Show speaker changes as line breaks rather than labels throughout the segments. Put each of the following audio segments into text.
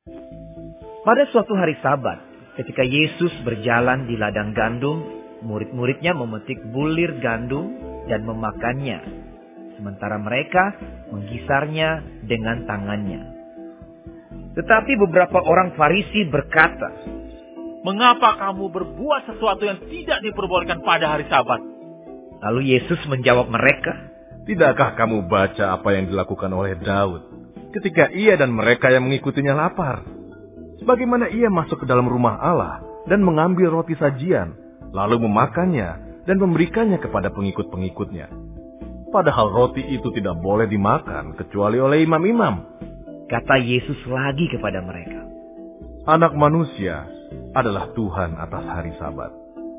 Pada suatu hari Sabat, ketika Yesus berjalan di ladang gandum, murid-muridnya memetik bulir gandum dan memakannya, sementara mereka menggisarnya dengan tangannya. Tetapi beberapa orang Farisi berkata,
"Mengapa kamu berbuat sesuatu yang tidak diperbolehkan pada hari Sabat?"
Lalu Yesus menjawab mereka,
"Tidakkah kamu baca apa yang dilakukan oleh Daud ketika ia dan mereka yang mengikutinya lapar? Bagaimana ia masuk ke dalam rumah Allah dan mengambil roti sajian, lalu memakannya dan memberikannya kepada pengikut-pengikutnya. Padahal roti itu tidak boleh dimakan kecuali oleh imam-imam."
Kata Yesus lagi kepada mereka,
"Anak manusia adalah Tuhan atas hari Sabat."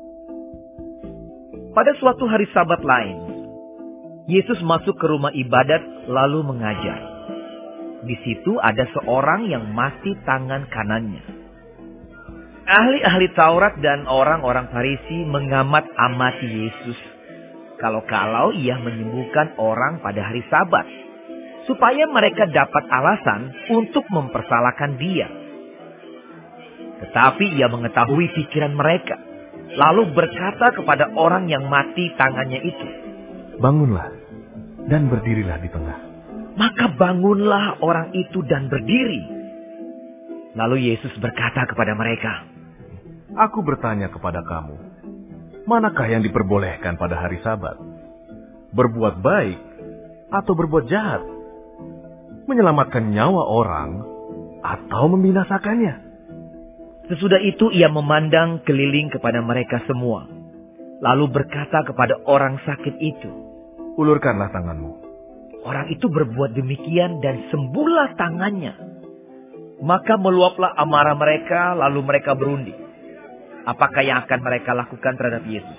Pada suatu hari Sabat lain, Yesus masuk ke rumah ibadat lalu mengajar. Di situ ada seorang yang mati tangan kanannya. Ahli-ahli Taurat dan orang-orang Farisi mengamat-amati Yesus kalau-kalau ia menyembuhkan orang pada hari Sabat, supaya mereka dapat alasan untuk mempersalahkan dia. Tetapi ia mengetahui pikiran mereka, lalu berkata kepada orang yang mati tangannya itu,
"Bangunlah dan berdirilah di tengah."
Maka bangunlah orang itu dan berdiri. Lalu Yesus berkata kepada mereka,
"Aku bertanya kepada kamu, manakah yang diperbolehkan pada hari Sabat? Berbuat baik atau berbuat jahat? Menyelamatkan nyawa orang atau membinasakannya?"
Sesudah itu ia memandang keliling kepada mereka semua, lalu berkata kepada orang sakit itu,
"Ulurkanlah tanganmu."
Orang itu berbuat demikian dan sembuhlah tangannya. Maka meluaplah amarah mereka, lalu mereka berunding. Apakah yang akan mereka lakukan terhadap Yesus?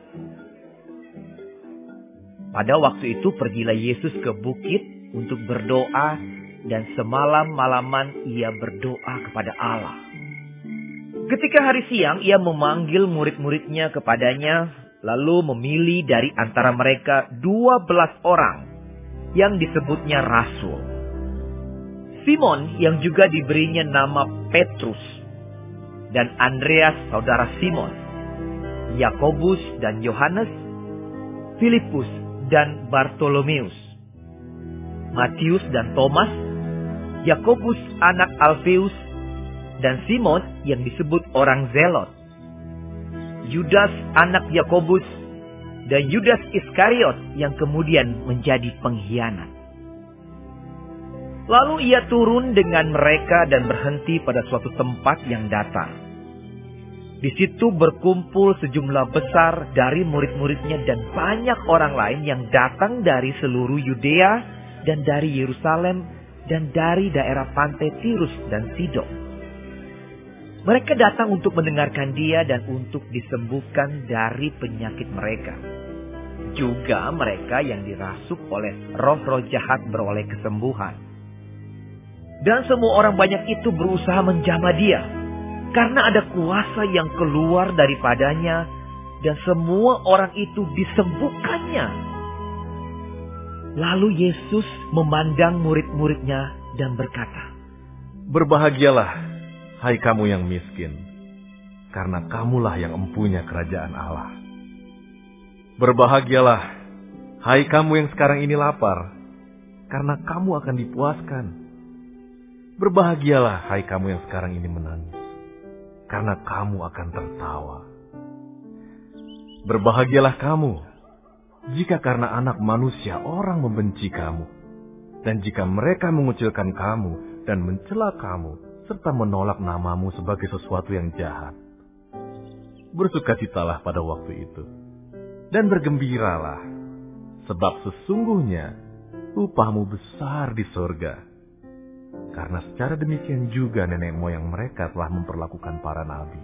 Pada waktu itu pergilah Yesus ke bukit untuk berdoa, dan semalam-malaman ia berdoa kepada Allah. Ketika hari siang ia memanggil murid-muridnya kepadanya, lalu memilih dari antara mereka 12 orang yang disebutnya rasul. Simon yang juga diberinya nama Petrus, dan Andreas saudara Simon, Yakobus dan Yohanes, Filipus dan Bartolomeus, Matius dan Thomas, Yakobus anak Alfeus, dan Simon yang disebut orang Zelot, Yudas anak Yakobus, dan Yudas Iskariot yang kemudian menjadi pengkhianat. Lalu ia turun dengan mereka dan berhenti pada suatu tempat yang datar. Di situ berkumpul sejumlah besar dari murid-muridnya dan banyak orang lain yang datang dari seluruh Yudea dan dari Yerusalem dan dari daerah pantai Tirus dan Sidon. Mereka datang untuk mendengarkan dia dan untuk disembuhkan dari penyakit mereka. Juga mereka yang dirasuk oleh roh-roh jahat beroleh kesembuhan. Dan semua orang banyak itu berusaha menjamah dia, karena ada kuasa yang keluar daripadanya, dan semua orang itu disembuhkannya. Lalu Yesus memandang murid-muridnya dan berkata,
"Berbahagialah, hai kamu yang miskin, karena kamulah yang empunya kerajaan Allah. Berbahagialah, hai kamu yang sekarang ini lapar, karena kamu akan dipuaskan. Berbahagialah, hai kamu yang sekarang ini menangis, karena kamu akan tertawa. Berbahagialah kamu, jika karena Anak Manusia orang membenci kamu, dan jika mereka mengucilkan kamu dan mencela kamu, serta menolak namamu sebagai sesuatu yang jahat. Bersukacitalah pada waktu itu, dan bergembiralah, sebab sesungguhnya upahmu besar di surga. Karena secara demikian juga nenek moyang mereka telah memperlakukan para nabi.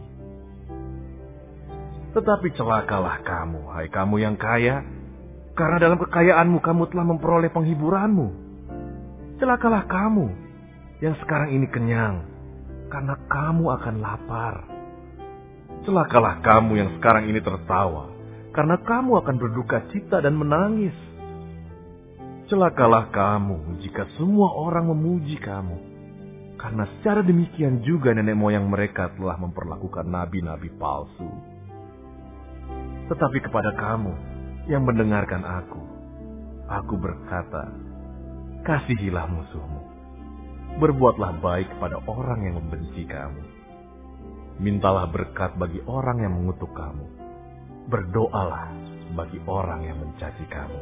Tetapi celakalah kamu, hai kamu yang kaya, karena dalam kekayaanmu kamu telah memperoleh penghiburanmu. Celakalah kamu yang sekarang ini kenyang, karena kamu akan lapar. Celakalah kamu yang sekarang ini tertawa, karena kamu akan berduka cita dan menangis. Celakalah kamu jika semua orang memuji kamu, Karena secara demikian juga nenek moyang mereka telah memperlakukan nabi-nabi palsu. Tetapi kepada kamu yang mendengarkan aku berkata, kasihilah musuhmu. Berbuatlah baik kepada orang yang membenci kamu. Mintalah berkat bagi orang yang mengutuk kamu. Berdoalah bagi orang yang mencaci kamu.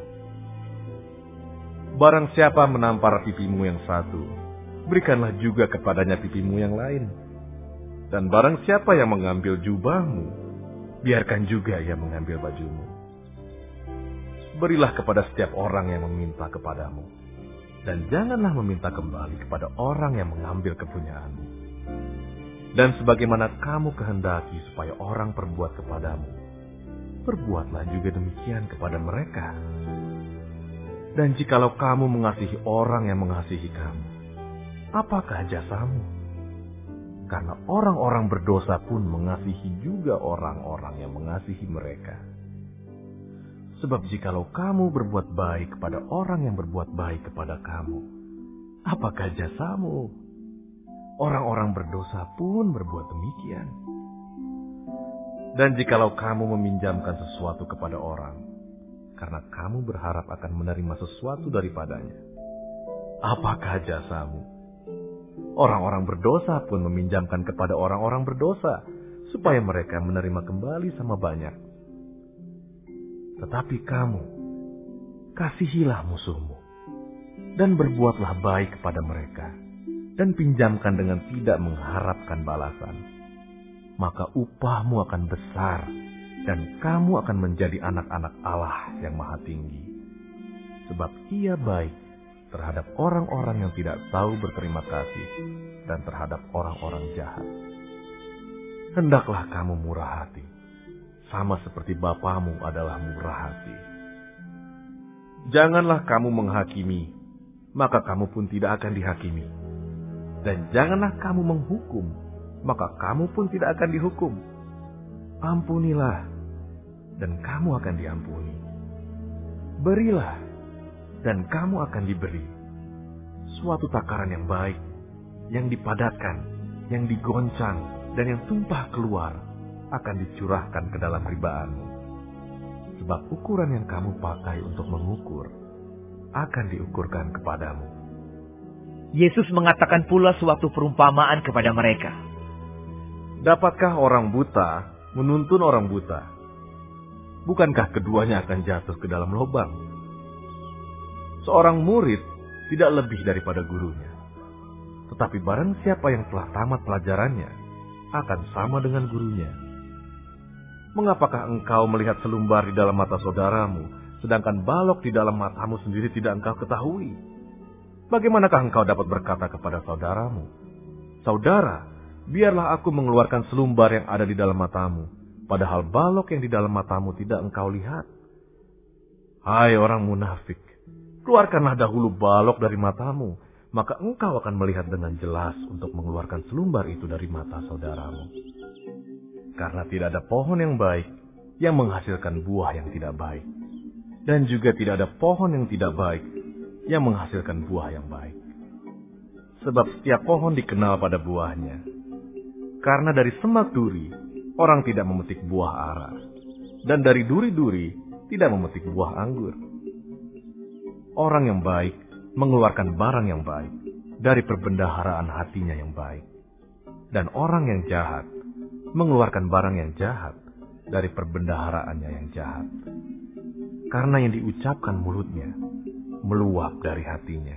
Barang siapa menampar pipimu yang satu, berikanlah juga kepadanya pipimu yang lain. Dan barang siapa yang mengambil jubahmu, biarkan juga ia mengambil bajumu. Berilah kepada setiap orang yang meminta kepadamu, dan janganlah meminta kembali kepada orang yang mengambil kepunyaanmu. Dan sebagaimana kamu kehendaki supaya orang perbuat kepadamu, perbuatlah juga demikian kepada mereka. Dan jikalau kamu mengasihi orang yang mengasihi kamu, apakah jasamu? Karena orang-orang berdosa pun mengasihi juga orang-orang yang mengasihi mereka. Sebab jikalau kamu berbuat baik kepada orang yang berbuat baik kepada kamu, apakah jasamu? Orang-orang berdosa pun berbuat demikian. Dan jikalau kamu meminjamkan sesuatu kepada orang, karena kamu berharap akan menerima sesuatu daripadanya, apakah jasamu? Orang-orang berdosa pun meminjamkan kepada orang-orang berdosa, supaya mereka menerima kembali sama banyak. Tetapi kamu, kasihilah musuhmu, dan berbuatlah baik kepada mereka, dan pinjamkan dengan tidak mengharapkan balasan. Maka upahmu akan besar, dan kamu akan menjadi anak-anak Allah yang Maha Tinggi. Sebab Ia baik terhadap orang-orang yang tidak tahu berterima kasih, dan terhadap orang-orang jahat. Hendaklah kamu murah hati, sama seperti Bapamu adalah murah hati. Janganlah kamu menghakimi, maka kamu pun tidak akan dihakimi. Dan janganlah kamu menghukum, maka kamu pun tidak akan dihukum. Ampunilah, dan kamu akan diampuni. Berilah, dan kamu akan diberi. Suatu takaran yang baik, yang dipadatkan, yang digoncang, dan yang tumpah keluar, akan dicurahkan ke dalam ribaanmu. Sebab ukuran yang kamu pakai untuk mengukur, akan diukurkan kepadamu.
Yesus mengatakan pula suatu perumpamaan kepada mereka.
Dapatkah orang buta menuntun orang buta? Bukankah keduanya akan jatuh ke dalam lubang? Seorang murid tidak lebih daripada gurunya. Tetapi barang siapa yang telah tamat pelajarannya, akan sama dengan gurunya. Mengapakah engkau melihat selumbar di dalam mata saudaramu, sedangkan balok di dalam matamu sendiri tidak engkau ketahui? Bagaimanakah engkau dapat berkata kepada saudaramu, Saudara, biarlah aku mengeluarkan selumbar yang ada di dalam matamu, padahal balok yang di dalam matamu tidak engkau lihat? Hai orang munafik, keluarkanlah dahulu balok dari matamu, maka engkau akan melihat dengan jelas untuk mengeluarkan selumbar itu dari mata saudaramu. Karena tidak ada pohon yang baik yang menghasilkan buah yang tidak baik, dan juga tidak ada pohon yang tidak baik yang menghasilkan buah yang baik. Sebab setiap pohon dikenal pada buahnya. Karena dari semak duri, orang tidak memetik buah ara. Dan dari duri-duri, tidak memetik buah anggur. Orang yang baik mengeluarkan barang yang baik dari perbendaharaan hatinya yang baik. Dan orang yang jahat mengeluarkan barang yang jahat dari perbendaharaannya yang jahat. Karena yang diucapkan mulutnya meluap dari hatinya.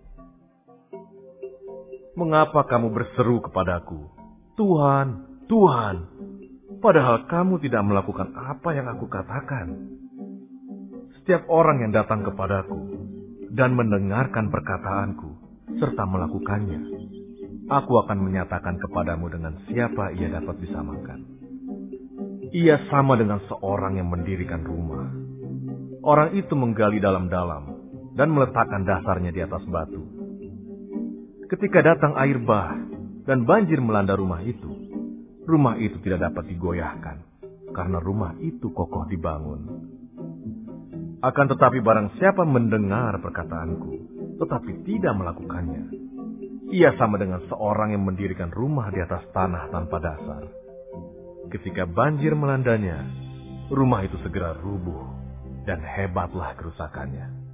Mengapa kamu berseru kepadaku, Tuhan, Tuhan, padahal kamu tidak melakukan apa yang aku katakan? Setiap orang yang datang kepadaku dan mendengarkan perkataanku serta melakukannya, aku akan menyatakan kepadamu dengan siapa ia dapat disamakan. Ia sama dengan seorang yang mendirikan rumah. Orang itu menggali dalam-dalam dan meletakkan dasarnya di atas batu. Ketika datang air bah dan banjir melanda rumah itu tidak dapat digoyahkan, karena rumah itu kokoh dibangun. Akan tetapi barang siapa mendengar perkataanku, tetapi tidak melakukannya, Ia sama dengan seorang yang mendirikan rumah di atas tanah tanpa dasar. Ketika banjir melandanya, rumah itu segera rubuh dan hebatlah kerusakannya.